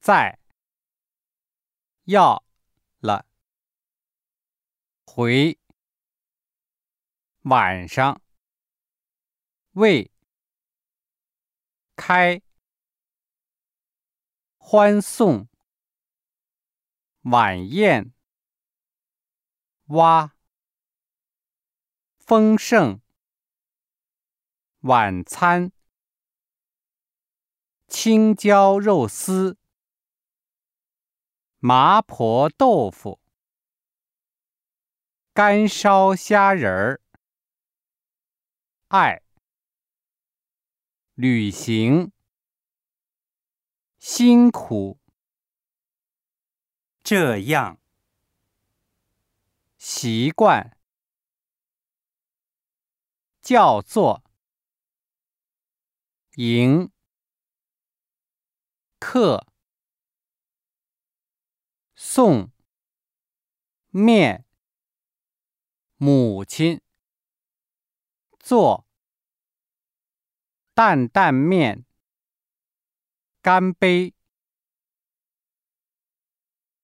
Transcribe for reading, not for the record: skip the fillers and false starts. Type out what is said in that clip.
在，要了，回，晚上，为，开，欢送，晚宴，挖，丰盛，晚餐，青椒肉丝，麻婆豆腐，干烧虾仁儿，爱，旅行，辛苦，这样，习惯，叫做，迎，客，送，面，母亲，做，担担面，干杯。